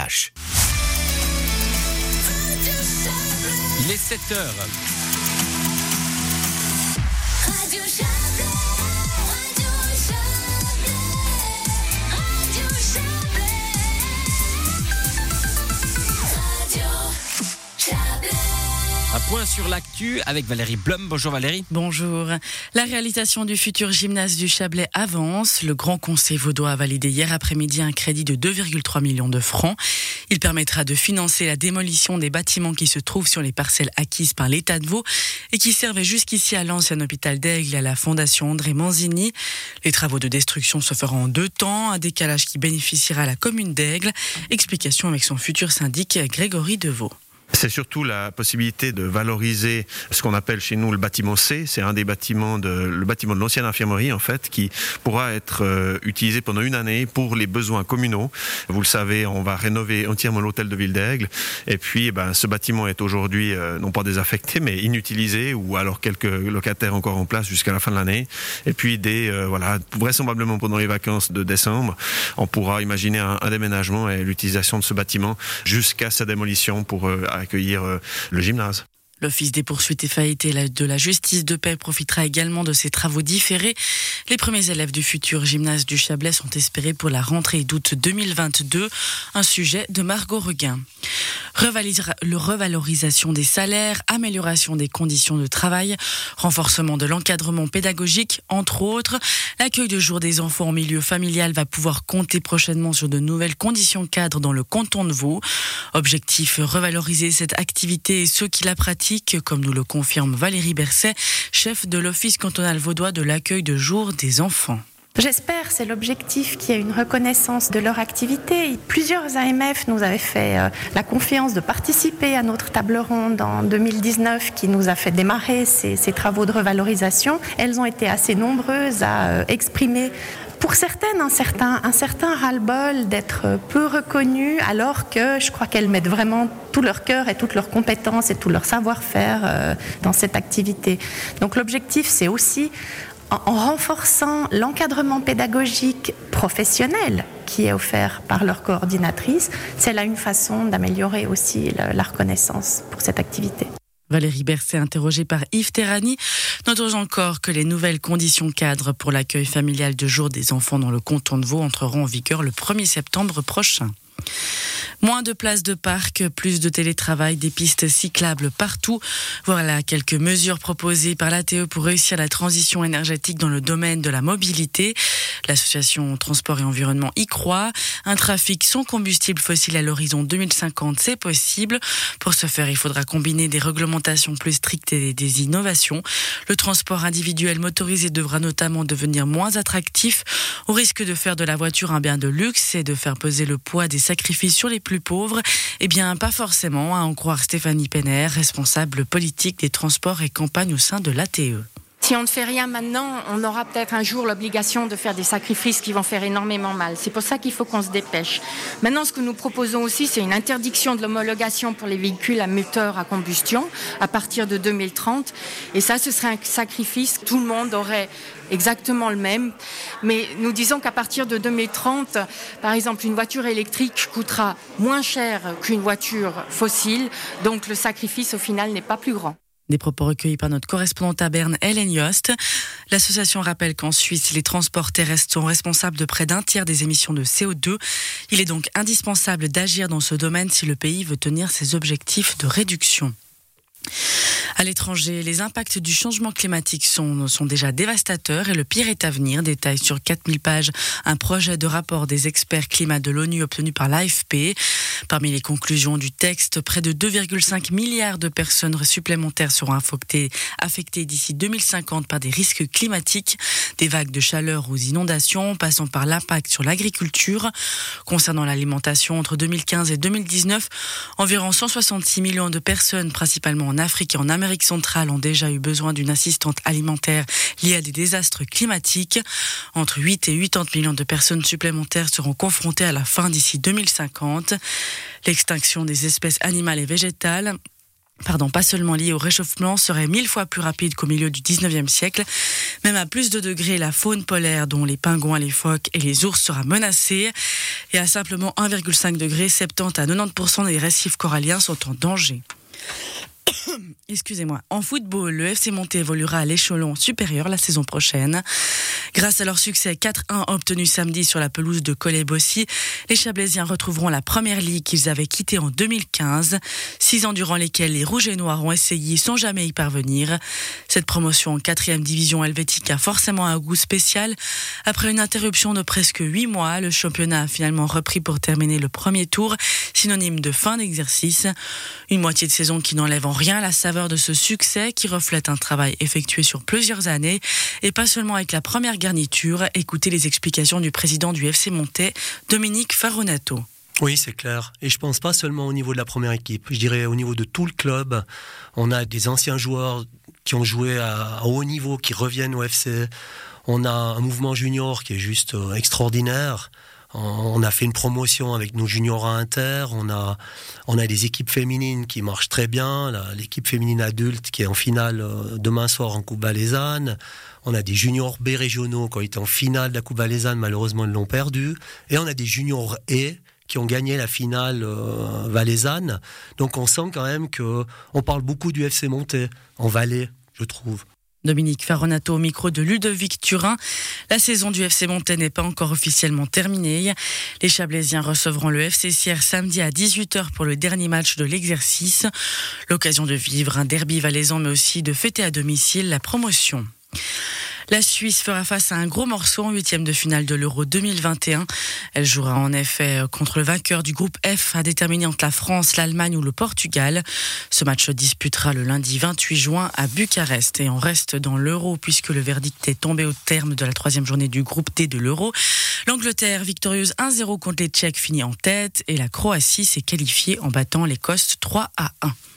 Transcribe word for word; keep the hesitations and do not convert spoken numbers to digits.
H. Il est sept heures. Radio Chablais, Radio Chablais, Radio Chablais, Radio Chablais. Un point sur l'actu avec Valérie Blum. Bonjour Valérie. Bonjour. La réalisation du futur gymnase du Chablais avance. Le Grand Conseil vaudois a validé hier après-midi un crédit de deux virgule trois millions de francs. Il permettra de financer la démolition des bâtiments qui se trouvent sur les parcelles acquises par l'État de Vaud et qui servaient jusqu'ici à l'ancien hôpital d'Aigle et à la fondation André Manzini. Les travaux de destruction se feront en deux temps, un décalage qui bénéficiera à la commune d'Aigle. Explication avec son futur syndic Grégory Deveau. C'est surtout la possibilité de valoriser ce qu'on appelle chez nous le bâtiment C. C'est un des bâtiments de, le bâtiment de l'ancienne infirmerie, en fait, qui pourra être euh, utilisé pendant une année pour les besoins communaux. Vous le savez, on va rénover entièrement l'hôtel de Ville d'Aigle. Et puis, eh ben, ce bâtiment est aujourd'hui, euh, non pas désaffecté, mais inutilisé, ou alors quelques locataires encore en place jusqu'à la fin de l'année. Et puis, des, euh, voilà, vraisemblablement pendant les vacances de décembre, on pourra imaginer un, un déménagement et l'utilisation de ce bâtiment jusqu'à sa démolition pour euh, accueillir euh, le gymnase. L'Office des poursuites et faillités de la justice de paix profitera également de ces travaux différés. Les premiers élèves du futur gymnase du Chablais sont espérés pour la rentrée d'août deux mille vingt-deux. Un sujet de Margot Reguin. Revalisa- le revalorisation des salaires, amélioration des conditions de travail, renforcement de l'encadrement pédagogique, entre autres. L'accueil de jour des enfants en milieu familial va pouvoir compter prochainement sur de nouvelles conditions cadres dans le canton de Vaud. Objectif, revaloriser cette activité et ceux qui la pratiquent, comme nous le confirme Valérie Berset, chef de l'Office cantonal vaudois de l'accueil de jour des enfants. J'espère, c'est l'objectif, qu'il y ait une reconnaissance de leur activité. Plusieurs A M F nous avaient fait euh, la confiance de participer à notre table ronde en deux mille dix-neuf qui nous a fait démarrer ces, ces travaux de revalorisation. Elles ont été assez nombreuses à euh, exprimer pour certaines un certain, un certain ras-le-bol d'être peu reconnues, alors que je crois qu'elles mettent vraiment tout leur cœur et toutes leurs compétences et tout leur savoir-faire euh, dans cette activité. Donc l'objectif, c'est aussi en renforçant l'encadrement pédagogique professionnel qui est offert par leur coordinatrice, c'est là une façon d'améliorer aussi la reconnaissance pour cette activité. Valérie Berset, interrogée par Yves Terrani. Notons encore que les nouvelles conditions cadres pour l'accueil familial de jour des enfants dans le canton de Vaud entreront en vigueur le premier septembre prochain. Moins de places de parc, plus de télétravail, des pistes cyclables partout. Voilà quelques mesures proposées par l'A T E pour réussir la transition énergétique dans le domaine de la mobilité. L'association Transport et Environnement y croit. Un trafic sans combustible fossile à l'horizon deux mille cinquante, c'est possible. Pour ce faire, il faudra combiner des réglementations plus strictes et des innovations. Le transport individuel motorisé devra notamment devenir moins attractif, au risque de faire de la voiture un bien de luxe et de faire peser le poids des sacrifices sur les plus pauvres. Eh bien, pas forcément, à en croire Stéphanie Penner, responsable politique des transports et campagne au sein de l'A T E. Si on ne fait rien maintenant, on aura peut-être un jour l'obligation de faire des sacrifices qui vont faire énormément mal. C'est pour ça qu'il faut qu'on se dépêche. Maintenant, ce que nous proposons aussi, c'est une interdiction de l'homologation pour les véhicules à moteur à combustion à partir de deux mille trente. Et ça, ce serait un sacrifice. Tout le monde aurait exactement le même. Mais nous disons qu'à partir de deux mille trente, par exemple, une voiture électrique coûtera moins cher qu'une voiture fossile. Donc, le sacrifice, au final, n'est pas plus grand. Des propos recueillis par notre correspondante à Berne, Hélène Yost. L'association rappelle qu'en Suisse, les transports terrestres sont responsables de près d'un tiers des émissions de C O deux. Il est donc indispensable d'agir dans ce domaine si le pays veut tenir ses objectifs de réduction. À l'étranger, les impacts du changement climatique sont, sont déjà dévastateurs et le pire est à venir. Détail sur quatre mille pages, un projet de rapport des experts climat de l'ONU obtenu par l'A F P. Parmi les conclusions du texte, près de deux virgule cinq milliards de personnes supplémentaires seront affectées, affectées d'ici deux mille cinquante par des risques climatiques, des vagues de chaleur aux inondations, passant par l'impact sur l'agriculture. Concernant l'alimentation, entre deux mille quinze et deux mille dix-neuf, environ cent soixante-six millions de personnes, principalement en Afrique et en Amérique centrale, ont déjà eu besoin d'une assistance alimentaire liée à des désastres climatiques. Entre huit et quatre-vingt-dix millions de personnes supplémentaires seront confrontées à la faim d'ici deux mille cinquante. L'extinction des espèces animales et végétales pardon, pas seulement liée au réchauffement, serait mille fois plus rapide qu'au milieu du dix-neuvième siècle. Même à plus de degrés, la faune polaire, dont les pingouins, les phoques et les ours, sera menacée. Et à simplement un virgule cinq degrés, soixante-dix à quatre-vingt-dix pour cent des récifs coralliens sont en danger. Excusez-moi. En football, le F C Monté évoluera à l'échelon supérieur la saison prochaine. Grâce à leur succès quatre un obtenu samedi sur la pelouse de Collet-Bossy, les Chablaisiens retrouveront la première ligue qu'ils avaient quittée en deux mille quinze. Six ans durant lesquels les Rouges et Noirs ont essayé sans jamais y parvenir. Cette promotion en quatrième division helvétique a forcément un goût spécial. Après une interruption de presque huit mois, le championnat a finalement repris pour terminer le premier tour, synonyme de fin d'exercice. Une moitié de saison qui n'enlève en rien la saveur de ce succès qui reflète un travail effectué sur plusieurs années et pas seulement avec la première garniture. Écoutez les explications du président du F C Monté, Dominique Faronato. Oui, c'est clair. Et je pense pas seulement au niveau de la première équipe. Je dirais au niveau de tout le club. On a des anciens joueurs qui ont joué à, à haut niveau, qui reviennent au F C. On a un mouvement junior qui est juste euh, extraordinaire. On a fait une promotion avec nos juniors à Inter. On a, on a des équipes féminines qui marchent très bien. La, l'équipe féminine adulte qui est en finale euh, demain soir en Coupe Valaisanne. On a des juniors B régionaux qui ont été en finale de la Coupe Valaisanne. Malheureusement, ils l'ont perdu. Et on a des juniors E qui ont gagné la finale euh, valaisanne. Donc on sent quand même que on parle beaucoup du F C Monté en Valais, je trouve. Dominique Faronato au micro de Ludovic Turin. La saison du F C Monté n'est pas encore officiellement terminée. Les Chablaisiens recevront le F C Sierre samedi à dix-huit heures pour le dernier match de l'exercice. L'occasion de vivre un derby valaisan mais aussi de fêter à domicile la promotion. La Suisse fera face à un gros morceau en huitième de finale de l'Euro deux mille vingt et un. Elle jouera en effet contre le vainqueur du groupe F à déterminer entre la France, l'Allemagne ou le Portugal. Ce match se disputera le lundi vingt-huit juin à Bucarest. Et on reste dans l'Euro puisque le verdict est tombé au terme de la troisième journée du groupe D de l'Euro. L'Angleterre, victorieuse un zéro contre les Tchèques, finit en tête et la Croatie s'est qualifiée en battant l'Écosse trois à un.